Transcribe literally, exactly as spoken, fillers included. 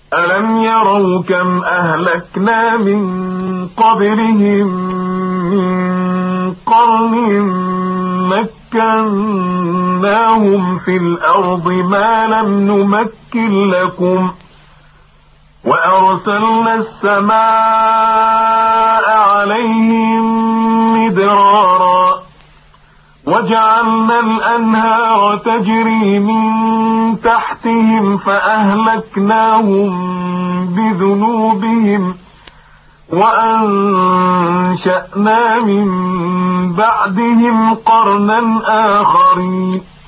ألم يروا كم أهلكنا من قبلهم من قرن مكناهم في الأرض ما لم نمكن لكم وأرسلنا السماء عليهم مدرارا وجعلنا الأنهار تجري من تحتهم فأهلكناهم بذنوبهم وأنشأنا من بعدهم قرنا آخرين